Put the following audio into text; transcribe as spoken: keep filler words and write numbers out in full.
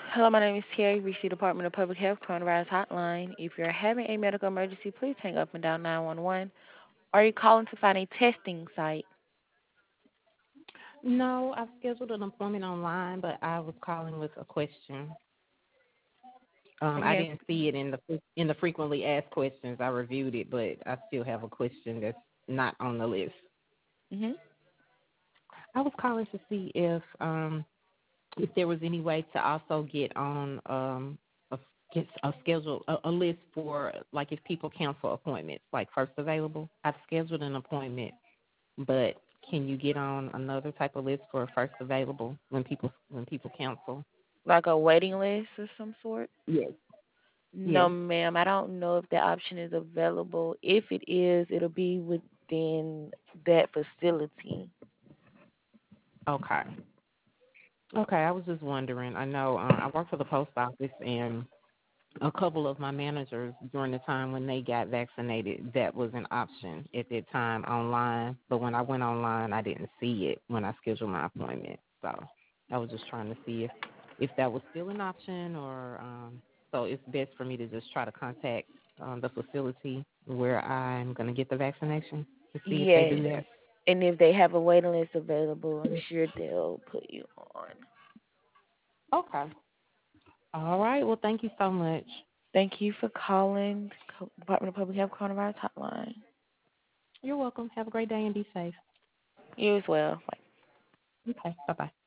Hello, my name is Terry, Reach the Department of Public Health Coronavirus Hotline. If you're having a medical emergency, please hang up and dial nine one one. Are you calling to find a testing site? No, I've scheduled an appointment online, but I was calling with a question. Um, And I yes, didn't see it in the in the frequently asked questions. I reviewed it, but I still have a question that's not on the list. mm-hmm. I was calling to see if um, if there was any way to also get on um, a, get a schedule a, a list for like if people cancel appointments, like first available. I've scheduled an appointment, but can you get on another type of list for first available when people when people cancel? Like a waiting list of some sort? Yes. No, Yes. ma'am. I don't know if that option is available. If it is, it'll be within that facility. Okay. Okay. I was just wondering. I know uh, I work for the post office, and a couple of my managers during the time when they got vaccinated, that was an option at that time online. But when I went online, I didn't see it when I scheduled my appointment. So I was just trying to see if if that was still an option, or um, so it's best for me to just try to contact um, the facility where I'm going to get the vaccination to see if they Yes. do that. And if they have a waiting list available, I'm sure they'll put you on. Okay. All right. Well, thank you so much. Thank you for calling the Department of Public Health Coronavirus Hotline. You're welcome. Have a great day and be safe. You as well. Okay. Bye bye.